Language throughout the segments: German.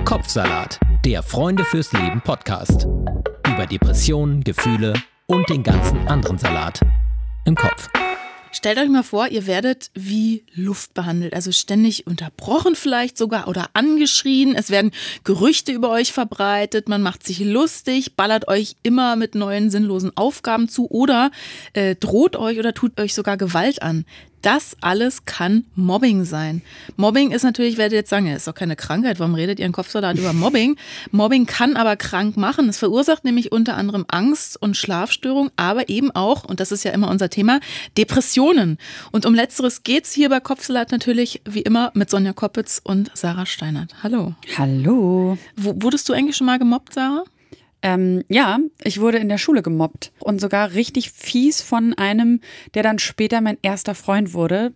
Kopfsalat, der Freunde fürs Leben Podcast. Über Depressionen, Gefühle und den ganzen anderen Salat im Kopf. Stellt euch mal vor, ihr werdet wie Luft behandelt, also ständig unterbrochen vielleicht sogar oder angeschrien. Es werden Gerüchte über euch verbreitet, man macht sich lustig, ballert euch immer mit neuen sinnlosen Aufgaben zu oder droht euch oder tut euch sogar Gewalt an. Das alles kann Mobbing sein. Mobbing ist natürlich, werdet ihr jetzt sagen, ja, ist doch keine Krankheit, warum redet ihr in Kopfsalat über Mobbing? Mobbing kann aber krank machen. Es verursacht nämlich unter anderem Angst und Schlafstörung, aber eben auch, und das ist ja immer unser Thema, Depressionen. Und um Letzteres geht's hier bei Kopfsalat natürlich wie immer mit Sonja Koppitz und Sarah Steinert. Hallo. Hallo. Wurdest du eigentlich schon mal gemobbt, Sarah? Ja, ich wurde in der Schule gemobbt und sogar richtig fies von einem, der dann später mein erster Freund wurde.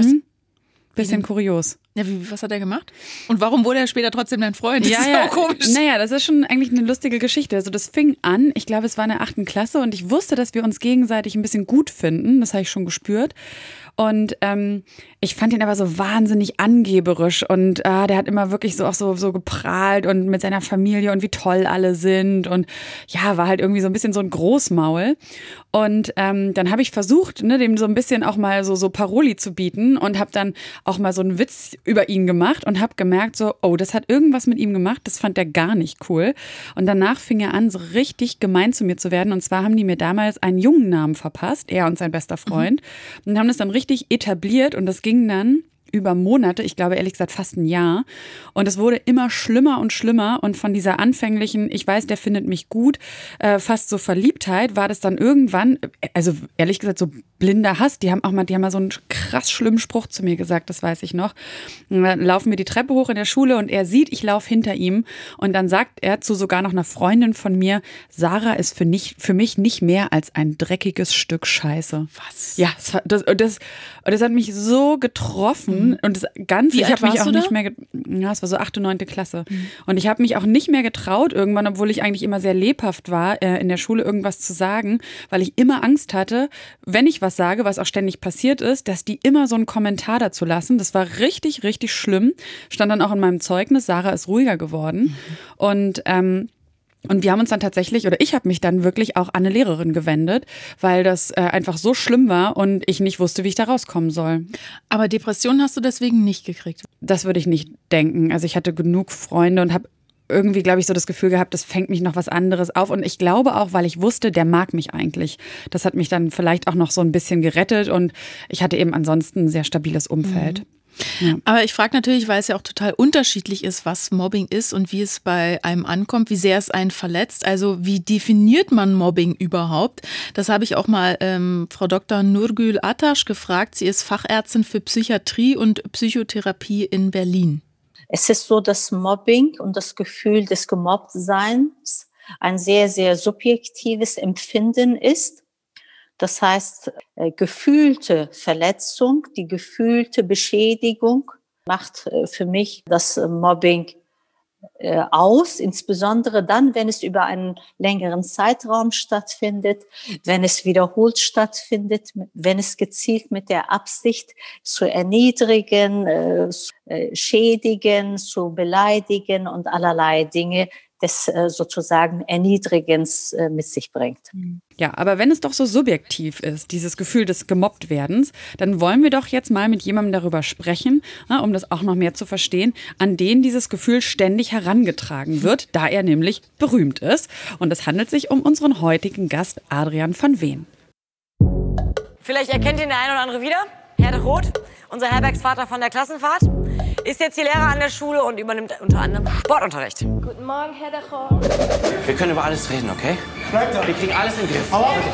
Bisschen kurios. Ja, was hat er gemacht? Und warum wurde er später trotzdem dein Freund? Das ist ja auch komisch. Naja, das ist schon eigentlich eine lustige Geschichte. Also das fing an, ich glaube, es war in der 8. Klasse und ich wusste, dass wir uns gegenseitig ein bisschen gut finden. Das habe ich schon gespürt. Und ich fand ihn aber so wahnsinnig angeberisch und der hat immer wirklich so geprahlt und mit seiner Familie und wie toll alle sind und ja, war halt irgendwie so ein bisschen so ein Großmaul. Und dann habe ich versucht, dem so ein bisschen auch mal so Paroli zu bieten und habe dann auch mal so einen Witz über ihn gemacht und habe gemerkt so, oh, das hat irgendwas mit ihm gemacht, das fand er gar nicht cool. Und danach fing er an, so richtig gemein zu mir zu werden. Und zwar haben die mir damals einen Jungennamen verpasst, er und sein bester Freund, und haben das dann richtig etabliert und das ging dann über Monate, ich glaube ehrlich gesagt fast ein Jahr. Und es wurde immer schlimmer und schlimmer. Und von dieser anfänglichen, ich weiß, der findet mich gut, fast so Verliebtheit, war das dann irgendwann, also ehrlich gesagt so blinder Hass. Die haben mal so einen krass schlimmen Spruch zu mir gesagt, das weiß ich noch. Und dann laufen wir die Treppe hoch in der Schule und er sieht, ich laufe hinter ihm. Und dann sagt er zu sogar noch einer Freundin von mir, Sarah ist für mich nicht mehr als ein dreckiges Stück Scheiße. Was? Ja, das hat mich so getroffen. Und das Ganze, Wie ich habe mich auch da? nicht mehr, es war so 8. und 9. Klasse. Und ich habe mich auch nicht mehr getraut irgendwann, obwohl ich eigentlich immer sehr lebhaft war, in der Schule irgendwas zu sagen, weil ich immer Angst hatte, wenn ich was sage, was auch ständig passiert ist, dass die immer so einen Kommentar dazu lassen. Das war richtig, richtig schlimm. Stand dann auch in meinem Zeugnis, Sarah ist ruhiger geworden. Und wir haben uns dann tatsächlich, oder ich habe mich dann wirklich auch an eine Lehrerin gewendet, weil das einfach so schlimm war und ich nicht wusste, wie ich da rauskommen soll. Aber Depressionen hast du deswegen nicht gekriegt? Das würde ich nicht denken. Also ich hatte genug Freunde und habe irgendwie, glaube ich, so das Gefühl gehabt, das fängt mich noch was anderes auf. Und ich glaube auch, weil ich wusste, der mag mich eigentlich. Das hat mich dann vielleicht auch noch so ein bisschen gerettet und ich hatte eben ansonsten ein sehr stabiles Umfeld. Ja. Aber ich frage natürlich, weil es ja auch total unterschiedlich ist, was Mobbing ist und wie es bei einem ankommt, wie sehr es einen verletzt. Also wie definiert man Mobbing überhaupt? Das habe ich auch mal Frau Dr. Nurgül Ataş gefragt. Sie ist Fachärztin für Psychiatrie und Psychotherapie in Berlin. Es ist so, dass Mobbing und das Gefühl des Gemobbtseins ein sehr, sehr subjektives Empfinden ist. Das heißt, gefühlte Verletzung, die gefühlte Beschädigung macht für mich das Mobbing aus, insbesondere dann, wenn es über einen längeren Zeitraum stattfindet, wenn es wiederholt stattfindet, wenn es gezielt mit der Absicht zu erniedrigen, schädigen, zu beleidigen und allerlei Dinge des sozusagen Erniedrigens mit sich bringt. Ja, aber wenn es doch so subjektiv ist, dieses Gefühl des Gemobbtwerdens, dann wollen wir doch jetzt mal mit jemandem darüber sprechen, um das auch noch mehr zu verstehen, an den dieses Gefühl ständig herangetragen wird, da er nämlich berühmt ist. Und es handelt sich um unseren heutigen Gast Adrian van Veen. Vielleicht erkennt ihn der eine oder andere wieder. Herr de Roth, unser Herbergsvater von der Klassenfahrt, ist jetzt hier Lehrer an der Schule und übernimmt unter anderem Sportunterricht. Guten Morgen, Herr de Roth. Wir können über alles reden, okay? Wir kriegen alles in den Griff.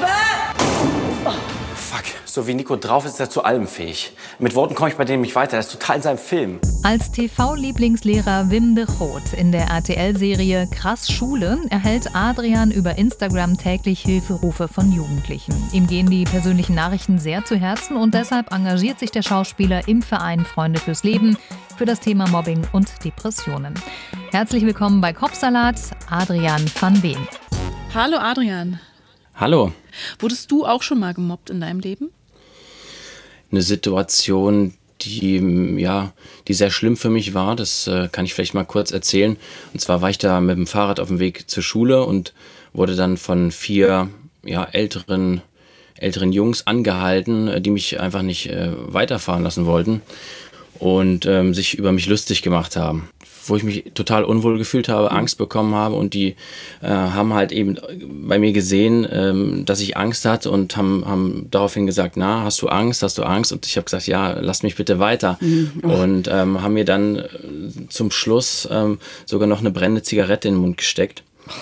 Fuck, so wie Nico drauf ist, ist er zu allem fähig. Mit Worten komme ich bei dem nicht weiter, er ist total in seinem Film. Als TV-Lieblingslehrer Wim de Groot in der RTL-Serie Krass Schule erhält Adrian über Instagram täglich Hilferufe von Jugendlichen. Ihm gehen die persönlichen Nachrichten sehr zu Herzen und deshalb engagiert sich der Schauspieler im Verein Freunde fürs Leben für das Thema Mobbing und Depressionen. Herzlich willkommen bei Kopfsalat, Adrian van Veen. Hallo Adrian. Hallo. Wurdest du auch schon mal gemobbt in deinem Leben? Eine Situation, die sehr schlimm für mich war. Das kann ich vielleicht mal kurz erzählen. Und zwar war ich da mit dem Fahrrad auf dem Weg zur Schule und wurde dann von 4 älteren Jungs angehalten, die mich einfach nicht weiterfahren lassen wollten und sich über mich lustig gemacht haben. Wo ich mich total unwohl gefühlt habe, Angst bekommen habe, und die haben halt eben bei mir gesehen, dass ich Angst hatte und haben daraufhin gesagt, na, hast du Angst? Und ich habe gesagt, ja, lass mich bitte weiter. Und haben mir dann zum Schluss sogar noch eine brennende Zigarette in den Mund gesteckt.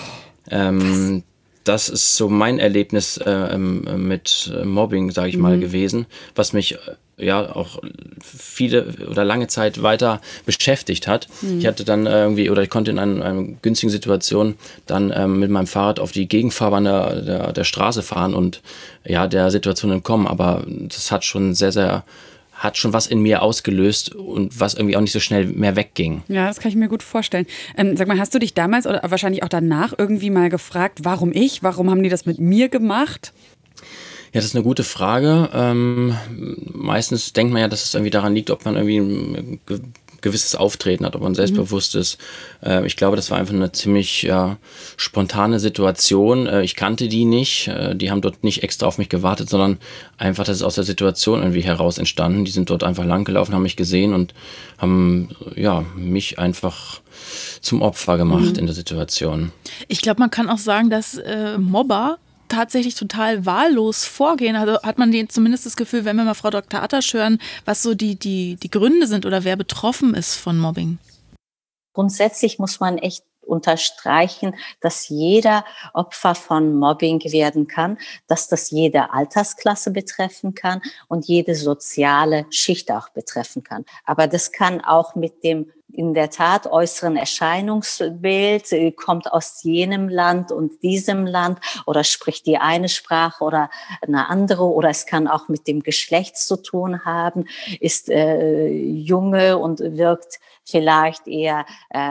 Das ist so mein Erlebnis mit Mobbing, sage ich mal, gewesen, was mich auch viele oder lange Zeit weiter beschäftigt hat. Ich hatte dann ich konnte in einer günstigen Situation dann mit meinem Fahrrad auf die Gegenfahrbahn der Straße fahren und der Situation entkommen. Aber das hat schon hat schon was in mir ausgelöst und was irgendwie auch nicht so schnell mehr wegging. Ja, das kann ich mir gut vorstellen. Sag mal, hast du dich damals oder wahrscheinlich auch danach irgendwie mal gefragt, warum ich? Warum haben die das mit mir gemacht? Ja, das ist eine gute Frage. Meistens denkt man ja, dass es irgendwie daran liegt, ob man irgendwie ein gewisses Auftreten hat, ob man selbstbewusst ist. Ich glaube, das war einfach eine ziemlich spontane Situation. Ich kannte die nicht. Die haben dort nicht extra auf mich gewartet, sondern einfach, das ist aus der Situation irgendwie heraus entstanden. Die sind dort einfach langgelaufen, haben mich gesehen und haben mich einfach zum Opfer gemacht in der Situation. Ich glaube, man kann auch sagen, dass Mobber tatsächlich total wahllos vorgehen. Also hat man zumindest das Gefühl, wenn wir mal Frau Dr. Attasch hören, was so die Gründe sind oder wer betroffen ist von Mobbing. Grundsätzlich muss man echt unterstreichen, dass jeder Opfer von Mobbing werden kann, dass das jede Altersklasse betreffen kann und jede soziale Schicht auch betreffen kann. Aber das kann auch mit dem in der Tat äußeren Erscheinungsbild, kommt aus jenem Land und diesem Land oder spricht die eine Sprache oder eine andere, oder es kann auch mit dem Geschlecht zu tun haben, ist junge und wirkt vielleicht eher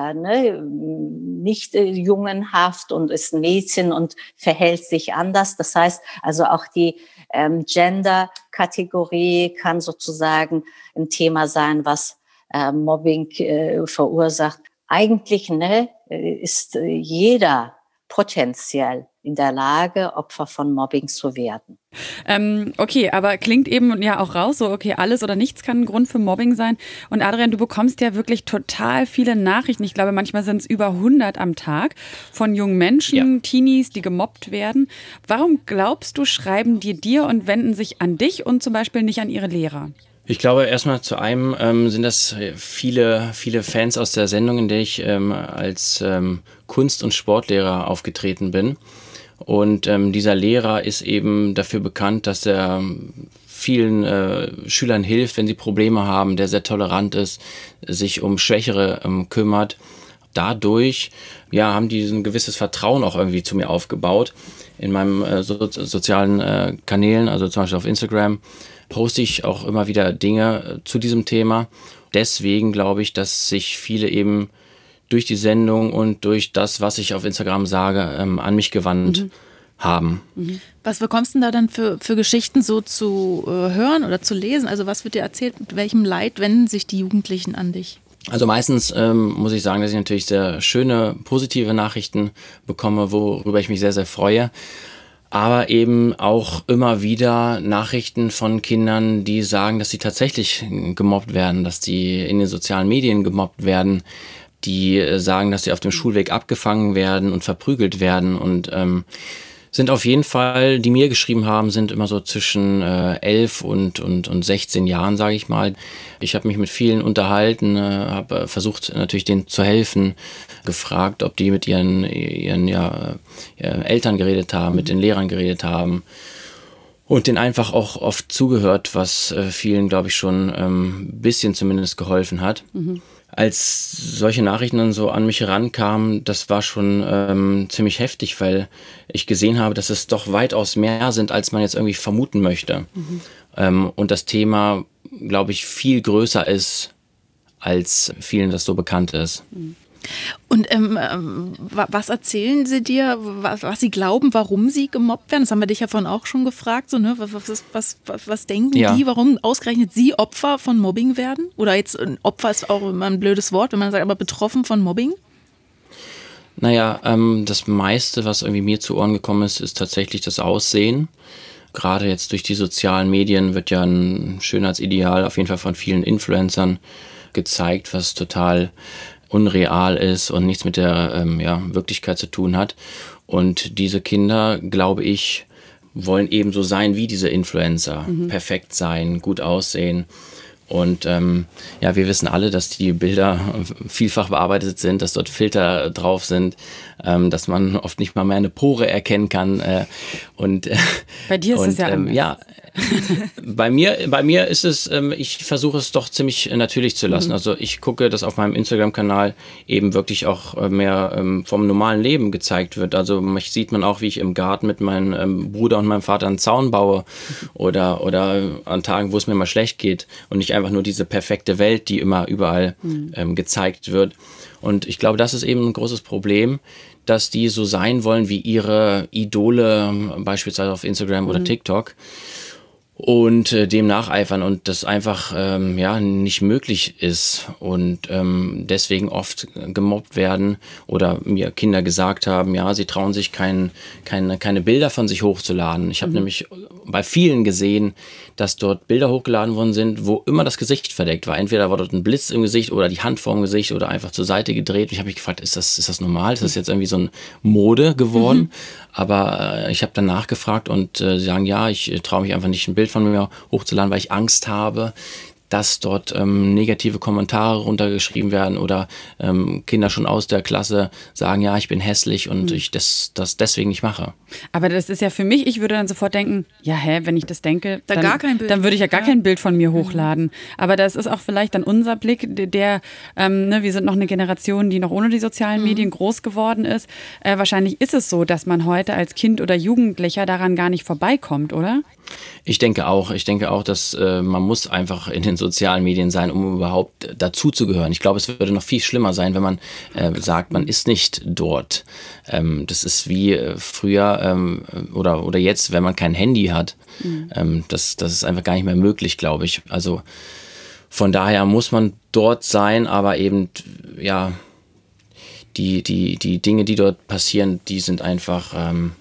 nicht jungenhaft und ist ein Mädchen und verhält sich anders. Das heißt also auch die Gender-Kategorie kann sozusagen ein Thema sein, was Mobbing verursacht. Eigentlich ist jeder potenziell in der Lage, Opfer von Mobbing zu werden. Okay, aber klingt eben ja auch raus, so okay, alles oder nichts kann ein Grund für Mobbing sein. Und Adrian, du bekommst ja wirklich total viele Nachrichten. Ich glaube, manchmal sind es über 100 am Tag von jungen Menschen, Teenies, die gemobbt werden. Warum glaubst du, schreiben die dir und wenden sich an dich und zum Beispiel nicht an ihre Lehrer? Ich glaube, erstmal zu einem sind das viele Fans aus der Sendung, in der ich als Kunst- und Sportlehrer aufgetreten bin. Und dieser Lehrer ist eben dafür bekannt, dass er vielen Schülern hilft, wenn sie Probleme haben, der sehr tolerant ist, sich um Schwächere kümmert. Dadurch haben die ein gewisses Vertrauen auch irgendwie zu mir aufgebaut. In meinen sozialen Kanälen, also zum Beispiel auf Instagram, poste ich auch immer wieder Dinge zu diesem Thema. Deswegen glaube ich, dass sich viele eben durch die Sendung und durch das, was ich auf Instagram sage, an mich gewandt haben. Was bekommst du denn da dann für Geschichten so zu hören oder zu lesen? Also was wird dir erzählt? Mit welchem Leid wenden sich die Jugendlichen an dich? Also meistens muss ich sagen, dass ich natürlich sehr schöne, positive Nachrichten bekomme, worüber ich mich sehr, sehr freue. Aber eben auch immer wieder Nachrichten von Kindern, die sagen, dass sie tatsächlich gemobbt werden, dass die in den sozialen Medien gemobbt werden, die sagen, dass sie auf dem Schulweg abgefangen werden und verprügelt werden und sind auf jeden Fall, die mir geschrieben haben, sind immer so zwischen 11 und 16 Jahren, sage ich mal. Ich habe mich mit vielen unterhalten, habe versucht natürlich denen zu helfen, gefragt, ob die mit ihren Eltern geredet haben, mit den Lehrern geredet haben und denen einfach auch oft zugehört, was vielen, glaube ich, schon ein bisschen zumindest geholfen hat. Als solche Nachrichten dann so an mich herankamen, das war schon ziemlich heftig, weil ich gesehen habe, dass es doch weitaus mehr sind, als man jetzt irgendwie vermuten möchte. Und das Thema, glaube ich, viel größer ist, als vielen das so bekannt ist. Und was erzählen sie dir, was sie glauben, warum sie gemobbt werden? Das haben wir dich ja vorhin auch schon gefragt. So, ne? Was denken die, warum ausgerechnet sie Opfer von Mobbing werden? Oder jetzt Opfer ist auch immer ein blödes Wort, wenn man sagt, aber betroffen von Mobbing? Naja, das meiste, was irgendwie mir zu Ohren gekommen ist, ist tatsächlich das Aussehen. Gerade jetzt durch die sozialen Medien wird ja ein Schönheitsideal auf jeden Fall von vielen Influencern gezeigt, was total unreal ist und nichts mit der Wirklichkeit zu tun hat. Und diese Kinder, glaube ich, wollen ebenso sein wie diese Influencer. Perfekt sein, gut aussehen. Und wir wissen alle, dass die Bilder vielfach bearbeitet sind, dass dort Filter drauf sind, dass man oft nicht mal mehr eine Pore erkennen kann. Bei dir ist es ja anders. Bei mir ist es, ich versuche es doch ziemlich natürlich zu lassen. Also ich gucke, dass auf meinem Instagram-Kanal eben wirklich auch mehr vom normalen Leben gezeigt wird. Also mich sieht man auch, wie ich im Garten mit meinem Bruder und meinem Vater einen Zaun baue oder an Tagen, wo es mir mal schlecht geht und nicht einfach nur diese perfekte Welt, die immer überall gezeigt wird. Und ich glaube, das ist eben ein großes Problem, dass die so sein wollen wie ihre Idole, beispielsweise auf Instagram oder TikTok. Und dem nacheifern und das einfach nicht möglich ist und deswegen oft gemobbt werden oder mir Kinder gesagt haben, ja, sie trauen sich keine Bilder von sich hochzuladen. Ich habe nämlich bei vielen gesehen, dass dort Bilder hochgeladen worden sind, wo immer das Gesicht verdeckt war. Entweder war dort ein Blitz im Gesicht oder die Hand vorm Gesicht oder einfach zur Seite gedreht. Ich habe mich gefragt, ist das normal? Ist das jetzt irgendwie so ein Mode geworden? Aber ich habe dann nachgefragt und sie sagen, ja, ich traue mich einfach nicht, ein Bild von mir hochzuladen, weil ich Angst habe, dass dort negative Kommentare runtergeschrieben werden oder Kinder schon aus der Klasse sagen, ja, ich bin hässlich und ich das deswegen nicht mache. Aber das ist ja für mich, ich würde dann sofort denken, ja, wenn ich das denke, dann würde ich ja gar kein Bild von mir hochladen. Aber das ist auch vielleicht dann unser Blick, der, wir sind noch eine Generation, die noch ohne die sozialen Medien groß geworden ist. Wahrscheinlich ist es so, dass man heute als Kind oder Jugendlicher daran gar nicht vorbeikommt, oder? Ich denke auch, dass man muss einfach in den sozialen Medien sein, um überhaupt dazuzugehören. Ich glaube, es würde noch viel schlimmer sein, wenn man sagt, man ist nicht dort. Das ist wie früher oder jetzt, wenn man kein Handy hat. Das ist einfach gar nicht mehr möglich, glaube ich. Also von daher muss man dort sein, aber eben, ja, die Dinge, die dort passieren, die sind einfach,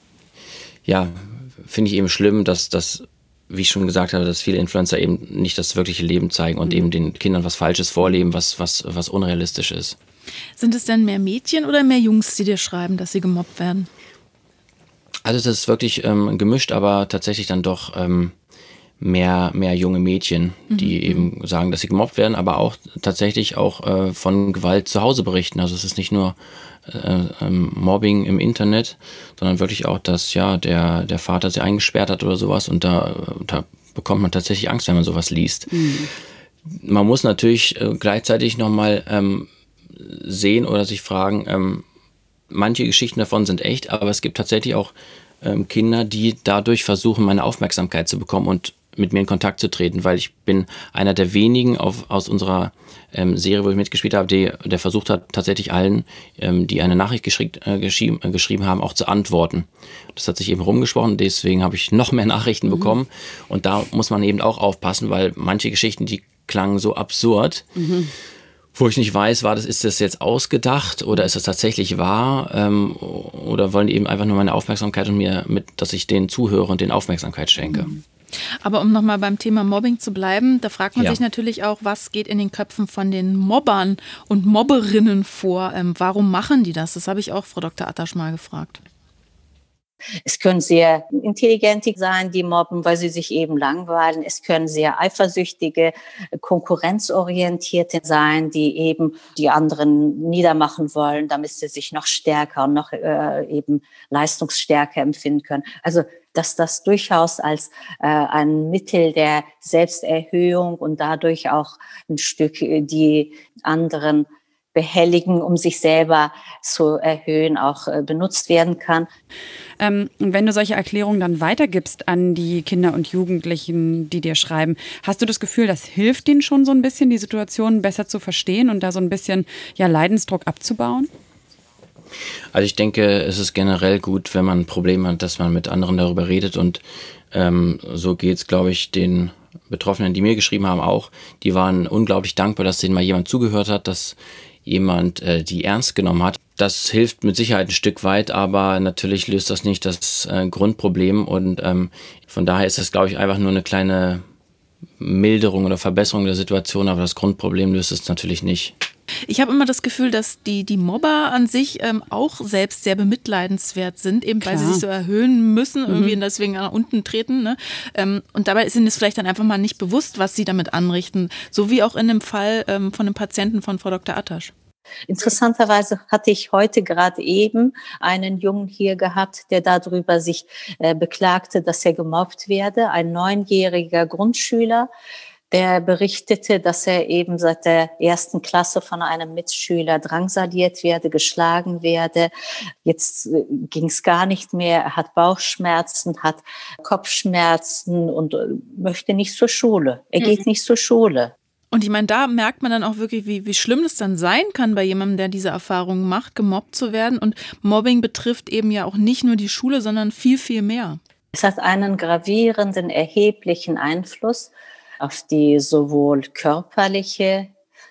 finde ich eben schlimm, dass, wie ich schon gesagt habe, dass viele Influencer eben nicht das wirkliche Leben zeigen und eben den Kindern was Falsches vorleben, was unrealistisch ist. Sind es denn mehr Mädchen oder mehr Jungs, die dir schreiben, dass sie gemobbt werden? Also das ist wirklich gemischt, aber tatsächlich dann doch mehr junge Mädchen, die eben sagen, dass sie gemobbt werden, aber auch tatsächlich auch von Gewalt zu Hause berichten. Also es ist nicht nur Mobbing im Internet, sondern wirklich auch, dass der Vater sie eingesperrt hat oder sowas und da bekommt man tatsächlich Angst, wenn man sowas liest. Man muss natürlich gleichzeitig nochmal sehen oder sich fragen, manche Geschichten davon sind echt, aber es gibt tatsächlich auch Kinder, die dadurch versuchen, meine Aufmerksamkeit zu bekommen und mit mir in Kontakt zu treten, weil ich bin einer der wenigen aus unserer Serie, wo ich mitgespielt habe, der versucht hat, tatsächlich allen, die eine Nachricht geschrieben haben, auch zu antworten. Das hat sich eben rumgesprochen, deswegen habe ich noch mehr Nachrichten bekommen und da muss man eben auch aufpassen, weil manche Geschichten, die klangen so absurd, wo ich nicht weiß, ist das jetzt ausgedacht oder ist das tatsächlich wahr oder wollen die eben einfach nur meine Aufmerksamkeit und dass ich denen zuhöre und denen Aufmerksamkeit schenke. Aber um nochmal beim Thema Mobbing zu bleiben, da fragt man sich natürlich auch, was geht in den Köpfen von den Mobbern und Mobberinnen vor? Warum machen die das? Das habe ich auch Frau Dr. Attasch mal gefragt. Es können sehr intelligente sein, die mobben, weil sie sich eben langweilen. Es können sehr eifersüchtige, konkurrenzorientierte sein, die eben die anderen niedermachen wollen, damit sie sich noch stärker und noch eben leistungsstärker empfinden können. Also dass das durchaus als ein Mittel der Selbsterhöhung und dadurch auch ein Stück die anderen behelligen, um sich selber zu erhöhen, auch benutzt werden kann. Wenn du solche Erklärungen dann weitergibst an die Kinder und Jugendlichen, die dir schreiben, hast du das Gefühl, das hilft denen schon so ein bisschen, die Situation besser zu verstehen und da so ein bisschen Leidensdruck abzubauen? Also ich denke, es ist generell gut, wenn man ein Problem hat, dass man mit anderen darüber redet und so geht's, glaube ich, den Betroffenen, die mir geschrieben haben, auch. Die waren unglaublich dankbar, dass denen mal jemand zugehört hat, dass jemand die ernst genommen hat. Das hilft mit Sicherheit ein Stück weit, aber natürlich löst das nicht das Grundproblem und von daher ist das, glaube ich, einfach nur eine kleine Milderung oder Verbesserung der Situation, aber das Grundproblem löst es natürlich nicht. Ich habe immer das Gefühl, dass die Mobber an sich auch selbst sehr bemitleidenswert sind, eben weil sie sich so erhöhen müssen, irgendwie deswegen nach unten treten. Ne? Und dabei sind es vielleicht dann einfach mal nicht bewusst, was sie damit anrichten. So wie auch in dem Fall von dem Patienten von Frau Dr. Attasch. Interessanterweise hatte ich heute gerade eben einen Jungen hier gehabt, der darüber sich beklagte, dass er gemobbt werde. Ein 9-jähriger Grundschüler, der berichtete, dass er eben seit der 1. Klasse von einem Mitschüler drangsaliert werde, geschlagen werde. Jetzt ging es gar nicht mehr. Er hat Bauchschmerzen, hat Kopfschmerzen und möchte nicht zur Schule. Er geht nicht zur Schule. Und ich meine, da merkt man dann auch wirklich, wie schlimm es dann sein kann bei jemandem, der diese Erfahrungen macht, gemobbt zu werden. Und Mobbing betrifft eben ja auch nicht nur die Schule, sondern viel, viel mehr. Es hat einen gravierenden, erheblichen Einfluss auf die sowohl körperliche,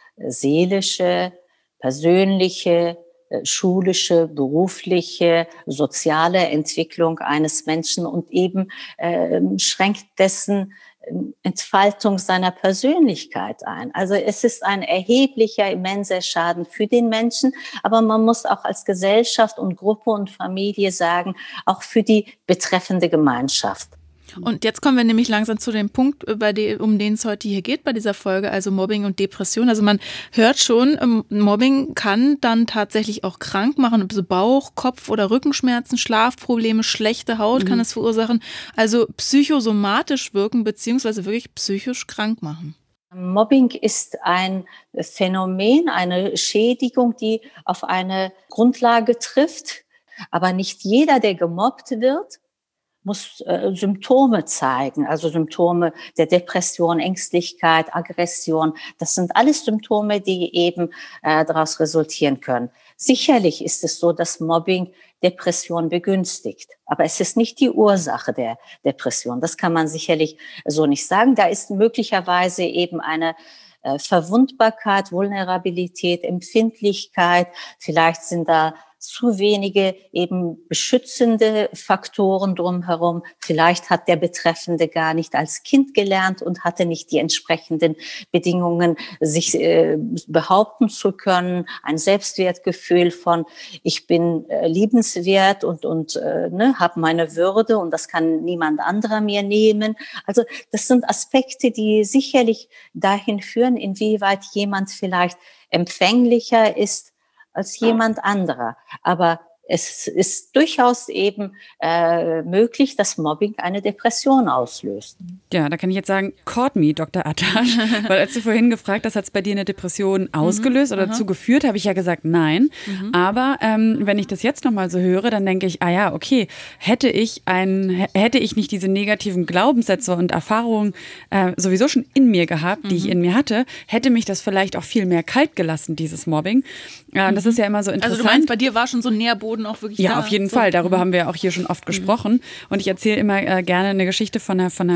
seelische, persönliche, schulische, berufliche, soziale Entwicklung eines Menschen und eben schränkt dessen Entfaltung seiner Persönlichkeit ein. Also es ist ein erheblicher, immenser Schaden für den Menschen, aber man muss auch als Gesellschaft und Gruppe und Familie sagen, auch für die betreffende Gemeinschaft. Und jetzt kommen wir nämlich langsam zu dem Punkt, um den es heute hier geht bei dieser Folge, also Mobbing und Depression. Also man hört schon, Mobbing kann dann tatsächlich auch krank machen, also Bauch-, Kopf- oder Rückenschmerzen, Schlafprobleme, schlechte Haut kann es verursachen, also psychosomatisch wirken beziehungsweise wirklich psychisch krank machen. Mobbing ist ein Phänomen, eine Schädigung, die auf eine Grundlage trifft, aber nicht jeder, der gemobbt wird, muss Symptome zeigen, also Symptome der Depression, Ängstlichkeit, Aggression. Das sind alles Symptome, die eben daraus resultieren können. Sicherlich ist es so, dass Mobbing Depression begünstigt, aber es ist nicht die Ursache der Depression. Das kann man sicherlich so nicht sagen. Da ist möglicherweise eben eine Verwundbarkeit, Vulnerabilität, Empfindlichkeit. Vielleicht sind da zu wenige eben beschützende Faktoren drumherum. Vielleicht hat der Betreffende gar nicht als Kind gelernt und hatte nicht die entsprechenden Bedingungen, sich behaupten zu können. Ein Selbstwertgefühl von, ich bin liebenswert und habe meine Würde und das kann niemand anderer mir nehmen. Also das sind Aspekte, die sicherlich dahin führen, inwieweit jemand vielleicht empfänglicher ist als jemand anderer. Aber es ist durchaus eben möglich, dass Mobbing eine Depression auslöst. Ja, da kann ich jetzt sagen, caught me, Dr. Attasch. Weil als du vorhin gefragt hast, hat es bei dir eine Depression ausgelöst oder dazu geführt, habe ich ja gesagt, nein. Aber wenn ich das jetzt nochmal so höre, dann denke ich, okay, hätte ich nicht diese negativen Glaubenssätze und Erfahrungen sowieso schon in mir gehabt, die ich in mir hatte, hätte mich das vielleicht auch viel mehr kalt gelassen, dieses Mobbing. Und das ist ja immer so interessant. Also du meinst, bei dir war schon so ein Nährboden auch wirklich da? Ja, auf jeden Fall. Darüber haben wir auch hier schon oft gesprochen. Und ich erzähle immer gerne eine Geschichte von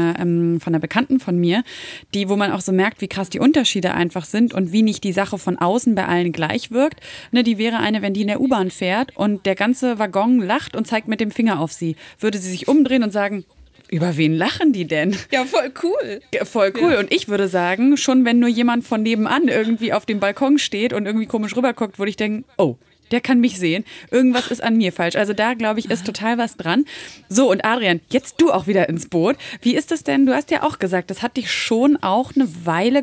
einer Bekannten von mir, wo man auch so merkt, wie krass die Unterschiede einfach sind und wie nicht die Sache von außen bei allen gleich wirkt. Ne, die wäre eine, wenn die in der U-Bahn fährt und der ganze Waggon lacht und zeigt mit dem Finger auf sie. Würde sie sich umdrehen und sagen, über wen lachen die denn? Ja, voll cool. Voll cool. Ja. Und ich würde sagen, schon wenn nur jemand von nebenan irgendwie auf dem Balkon steht und irgendwie komisch rüberguckt, würde ich denken, oh, der kann mich sehen. Irgendwas ist an mir falsch. Also da, glaube ich, ist total was dran. So, und Adrian, jetzt du auch wieder ins Boot. Wie ist es denn? Du hast ja auch gesagt, das hat dich schon auch eine Weile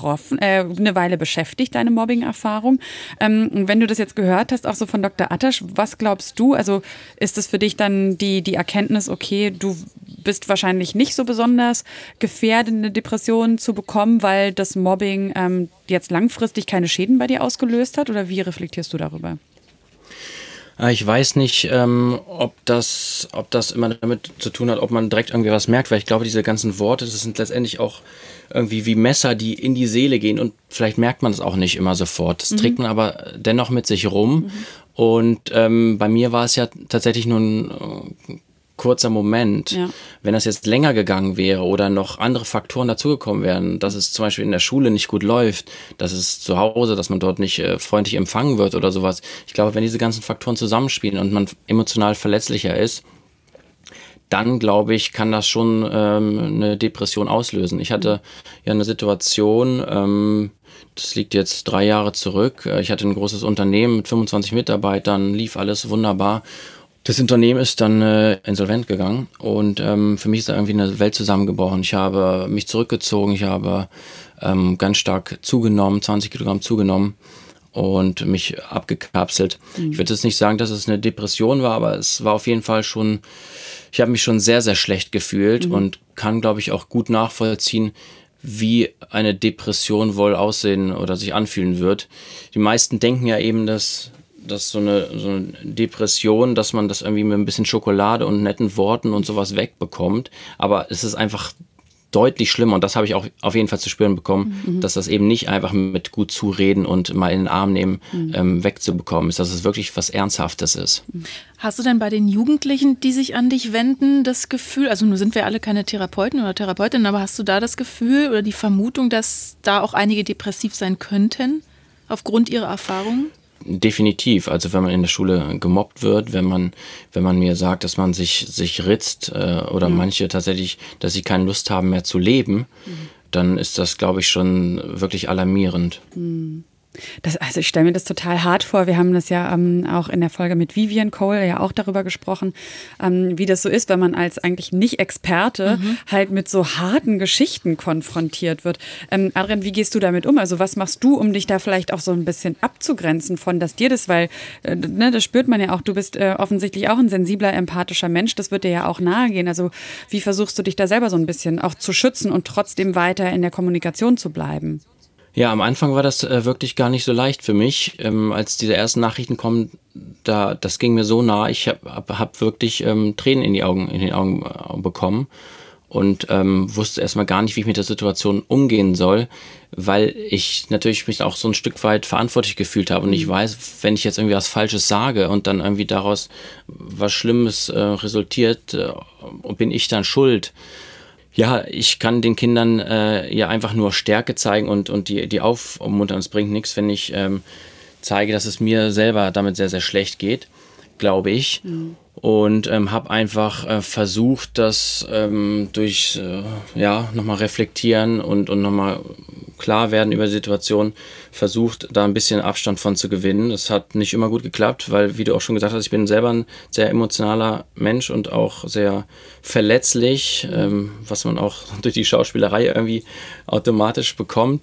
eine Weile beschäftigt, deine Mobbing-Erfahrung. Und wenn du das jetzt gehört hast, auch so von Dr. Attasch, was glaubst du? Also ist es für dich dann die Erkenntnis, okay, du bist wahrscheinlich nicht so besonders gefährdet, eine Depression zu bekommen, weil das Mobbing jetzt langfristig keine Schäden bei dir ausgelöst hat? Oder wie reflektierst du darüber? Ich weiß nicht, ob das immer damit zu tun hat, ob man direkt irgendwie was merkt, weil ich glaube, diese ganzen Worte, das sind letztendlich auch irgendwie wie Messer, die in die Seele gehen und vielleicht merkt man das auch nicht immer sofort. Das trägt man aber dennoch mit sich rum und bei mir war es ja tatsächlich nur ein kurzer Moment. Ja. Wenn das jetzt länger gegangen wäre oder noch andere Faktoren dazugekommen wären, dass es zum Beispiel in der Schule nicht gut läuft, dass es zu Hause, dass man dort nicht freundlich empfangen wird oder sowas. Ich glaube, wenn diese ganzen Faktoren zusammenspielen und man emotional verletzlicher ist, dann glaube ich, kann das schon eine Depression auslösen. Ich hatte ja eine Situation, das liegt jetzt 3 Jahre zurück. Ich hatte ein großes Unternehmen mit 25 Mitarbeitern, lief alles wunderbar. Das Unternehmen ist dann insolvent gegangen und für mich ist da irgendwie eine Welt zusammengebrochen. Ich habe mich zurückgezogen, ich habe ganz stark zugenommen, 20 Kilogramm zugenommen und mich abgekapselt. Ich würde jetzt nicht sagen, dass es eine Depression war, aber es war auf jeden Fall schon, ich habe mich schon sehr, sehr schlecht gefühlt und kann, glaube ich, auch gut nachvollziehen, wie eine Depression wohl aussehen oder sich anfühlen wird. Die meisten denken ja eben, dass so eine Depression, dass man das irgendwie mit ein bisschen Schokolade und netten Worten und sowas wegbekommt. Aber es ist einfach deutlich schlimmer und das habe ich auch auf jeden Fall zu spüren bekommen, dass das eben nicht einfach mit gut zureden und mal in den Arm nehmen wegzubekommen ist, dass es wirklich was Ernsthaftes ist. Hast du denn bei den Jugendlichen, die sich an dich wenden, das Gefühl, also nun sind wir alle keine Therapeuten oder Therapeutinnen, aber hast du da das Gefühl oder die Vermutung, dass da auch einige depressiv sein könnten, aufgrund ihrer Erfahrungen? Definitiv. Also wenn man in der Schule gemobbt wird, wenn man mir sagt, dass man sich ritzt oder manche tatsächlich, dass sie keine Lust haben mehr zu leben, dann ist das, glaube ich, schon wirklich alarmierend. Also ich stelle mir das total hart vor. Wir haben das ja auch in der Folge mit Vivian Cole ja auch darüber gesprochen, wie das so ist, wenn man als eigentlich nicht Experte halt mit so harten Geschichten konfrontiert wird. Adrian, wie gehst du damit um? Also was machst du, um dich da vielleicht auch so ein bisschen abzugrenzen von, dass dir das, weil das spürt man ja auch, du bist offensichtlich auch ein sensibler, empathischer Mensch, das wird dir ja auch nahe gehen. Also wie versuchst du dich da selber so ein bisschen auch zu schützen und trotzdem weiter in der Kommunikation zu bleiben? Ja, am Anfang war das wirklich gar nicht so leicht für mich. Als diese ersten Nachrichten kommen, das ging mir so nah. Ich hab wirklich Tränen in den Augen bekommen und wusste erstmal gar nicht, wie ich mit der Situation umgehen soll, weil ich natürlich mich auch so ein Stück weit verantwortlich gefühlt habe und ich weiß, wenn ich jetzt irgendwie was Falsches sage und dann irgendwie daraus was Schlimmes resultiert, bin ich dann schuld. Ja, ich kann den Kindern ja einfach nur Stärke zeigen und die aufmuntern. Es bringt nichts, wenn ich zeige, dass es mir selber damit sehr, sehr schlecht geht, glaube ich. Und habe einfach versucht, das durch nochmal reflektieren und nochmal klar werden über die Situation, versucht, da ein bisschen Abstand von zu gewinnen. Das hat nicht immer gut geklappt, weil, wie du auch schon gesagt hast, ich bin selber ein sehr emotionaler Mensch und auch sehr verletzlich, was man auch durch die Schauspielerei irgendwie automatisch bekommt.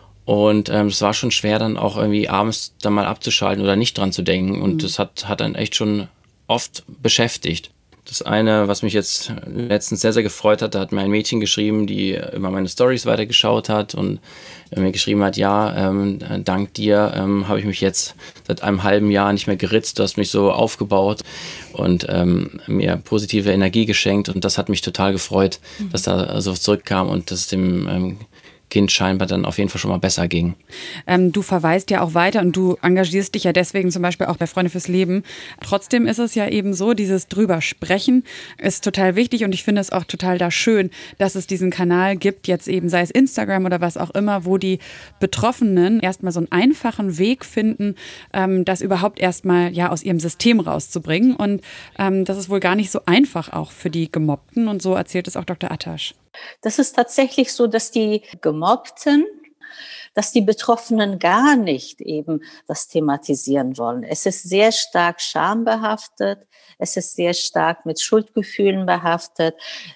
Und es war schon schwer, dann auch irgendwie abends dann mal abzuschalten oder nicht dran zu denken. Und das hat dann echt schon oft beschäftigt. Das eine, was mich jetzt letztens sehr, sehr gefreut hat, da hat mir ein Mädchen geschrieben, die immer meine Stories weitergeschaut hat und mir geschrieben hat, ja, dank dir habe ich mich jetzt seit einem halben Jahr nicht mehr geritzt, du hast mich so aufgebaut und mir positive Energie geschenkt und das hat mich total gefreut, dass da so zurückkam und dass dem Kind scheinbar dann auf jeden Fall schon mal besser ging. Du verweist ja auch weiter und du engagierst dich ja deswegen zum Beispiel auch bei Freunde fürs Leben. Trotzdem ist es ja eben so, dieses drüber sprechen ist total wichtig und ich finde es auch total da schön, dass es diesen Kanal gibt, jetzt eben sei es Instagram oder was auch immer, wo die Betroffenen erstmal so einen einfachen Weg finden, das überhaupt erstmal ja aus ihrem System rauszubringen und das ist wohl gar nicht so einfach auch für die Gemobbten und so erzählt es auch Dr. Attasch. Das ist tatsächlich so, dass die Gemobbten, dass die Betroffenen gar nicht eben das thematisieren wollen. Es ist sehr stark schambehaftet, es ist sehr stark mit Schuldgefühlen behaftet.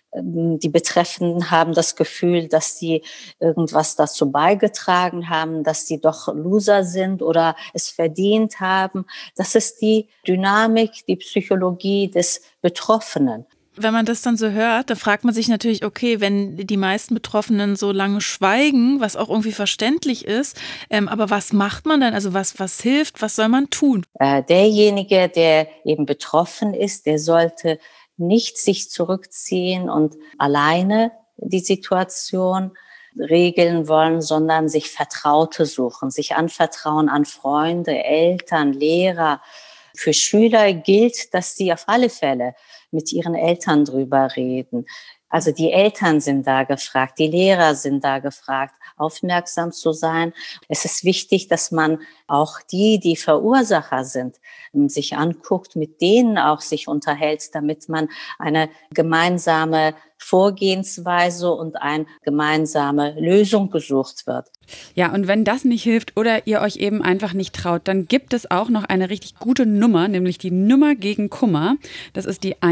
Die Betreffenden haben das Gefühl, dass sie irgendwas dazu beigetragen haben, dass sie doch Loser sind oder es verdient haben. Das ist die Dynamik, die Psychologie des Betroffenen. wenn man das dann so hört, da fragt man sich natürlich, okay, wenn die meisten Betroffenen so lange schweigen, was auch irgendwie verständlich ist, aber was macht man dann? Also was hilft? Was soll man tun? Derjenige, der eben betroffen ist, der sollte nicht sich zurückziehen und alleine die Situation regeln wollen, sondern sich Vertraute suchen, sich anvertrauen an Freunde, Eltern, Lehrer. Für Schüler gilt, dass sie auf alle Fälle mit ihren Eltern drüber reden. Also die Eltern sind da gefragt, die Lehrer sind da gefragt, aufmerksam zu sein. Es ist wichtig, dass man auch die Verursacher sind, sich anguckt, mit denen auch sich unterhält, damit man eine gemeinsame Vorgehensweise und eine gemeinsame Lösung gesucht wird. Ja, und wenn das nicht hilft oder ihr euch eben einfach nicht traut, dann gibt es auch noch eine richtig gute Nummer, nämlich die Nummer gegen Kummer. Das ist die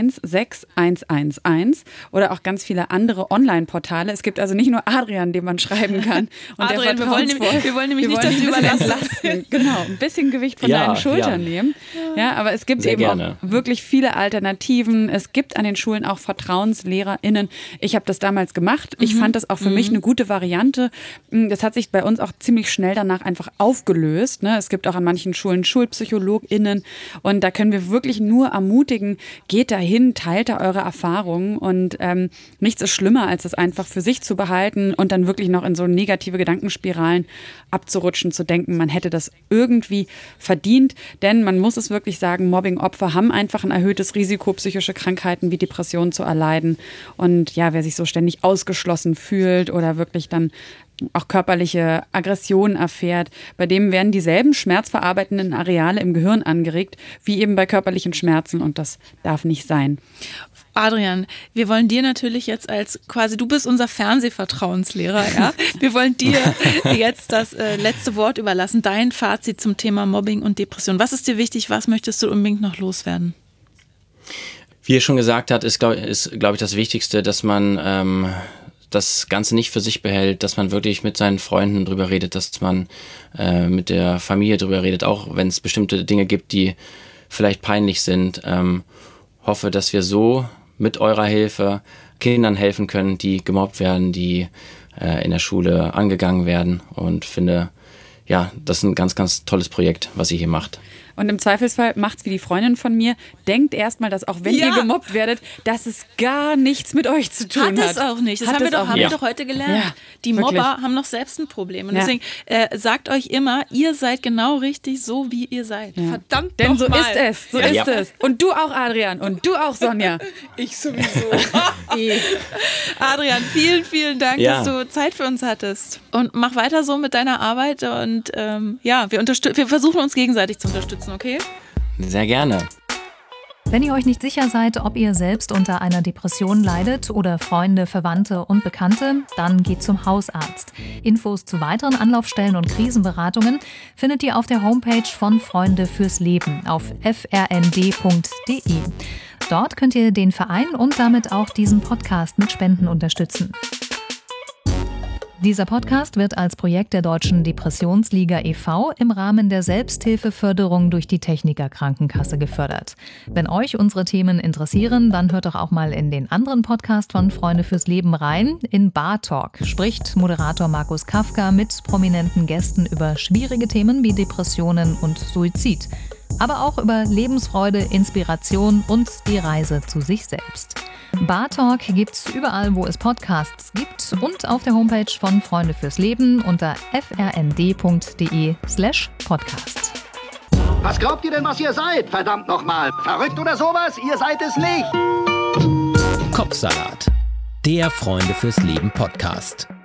116111 oder auch ganz viele andere Online-Portale. Es gibt also nicht nur Adrian, den man schreiben kann. Und Adrian, wir wollen nämlich nicht, dass du überlasten. Genau, ein bisschen Gewicht von deinen Schultern nehmen. Ja, aber es gibt eben auch wirklich viele Alternativen. Es gibt an den Schulen auch VertrauenslehrerInnen. Ich habe das damals gemacht. Ich fand das auch für mich eine gute Variante. Das hat sich bei uns auch ziemlich schnell danach einfach aufgelöst. Es gibt auch an manchen Schulen SchulpsychologInnen und da können wir wirklich nur ermutigen, geht dahin, teilt da eure Erfahrungen und nichts ist schlimmer, als es einfach für sich zu behalten und dann wirklich noch in so negative Gedankenspiralen abzurutschen, zu denken, man hätte das irgendwie verdient. Denn man muss es wirklich sagen, Mobbing-Opfer haben einfach ein erhöhtes Risiko, psychische Krankheiten wie Depressionen zu erleiden. Und ja, wer sich so ständig ausgeschlossen fühlt oder wirklich dann auch körperliche Aggressionen erfährt, bei dem werden dieselben schmerzverarbeitenden Areale im Gehirn angeregt, wie eben bei körperlichen Schmerzen und das darf nicht sein. Adrian, wir wollen dir natürlich jetzt du bist unser Fernsehvertrauenslehrer, ja? Wir wollen dir jetzt das letzte Wort überlassen, dein Fazit zum Thema Mobbing und Depression. Was ist dir wichtig, was möchtest du unbedingt noch loswerden? Wie ihr schon gesagt habt, ist, glaube ich, das Wichtigste, dass man das Ganze nicht für sich behält, dass man wirklich mit seinen Freunden drüber redet, dass man mit der Familie drüber redet, auch wenn es bestimmte Dinge gibt, die vielleicht peinlich sind. Hoffe, dass wir so mit eurer Hilfe Kindern helfen können, die gemobbt werden, die in der Schule angegangen werden und finde, ja, das ist ein ganz, ganz tolles Projekt, was ihr hier macht. Und im Zweifelsfall macht's wie die Freundin von mir. Denkt erstmal, dass auch wenn ihr gemobbt werdet, dass es gar nichts mit euch zu tun hat. Hat es auch nicht. Das haben wir doch heute gelernt. Ja, die Mobber haben noch selbst ein Problem. Und deswegen sagt euch immer, ihr seid genau richtig so, wie ihr seid. Ja. Verdammt Denn so mal. ist es. So ist es. Und du auch, Adrian. Und du auch, Sonja. Ich sowieso. Adrian, vielen, vielen Dank, dass du Zeit für uns hattest. Und mach weiter so mit deiner Arbeit. Und wir versuchen uns gegenseitig zu unterstützen. Okay? Sehr gerne. Wenn ihr euch nicht sicher seid, ob ihr selbst unter einer Depression leidet oder Freunde, Verwandte und Bekannte, dann geht zum Hausarzt. Infos zu weiteren Anlaufstellen und Krisenberatungen findet ihr auf der Homepage von Freunde fürs Leben auf frnd.de. Dort könnt ihr den Verein und damit auch diesen Podcast mit Spenden unterstützen. Dieser Podcast wird als Projekt der Deutschen Depressionsliga e.V. im Rahmen der Selbsthilfeförderung durch die Techniker Krankenkasse gefördert. Wenn euch unsere Themen interessieren, dann hört doch auch mal in den anderen Podcast von Freunde fürs Leben rein. In Bar Talk spricht Moderator Markus Kafka mit prominenten Gästen über schwierige Themen wie Depressionen und Suizid. Aber auch über Lebensfreude, Inspiration und die Reise zu sich selbst. Bar Talk gibt's überall, wo es Podcasts gibt und auf der Homepage von Freunde fürs Leben unter frnd.de/podcast. Was glaubt ihr denn, was ihr seid? Verdammt nochmal. Verrückt oder sowas? Ihr seid es nicht. Kopfsalat. Der Freunde fürs Leben Podcast.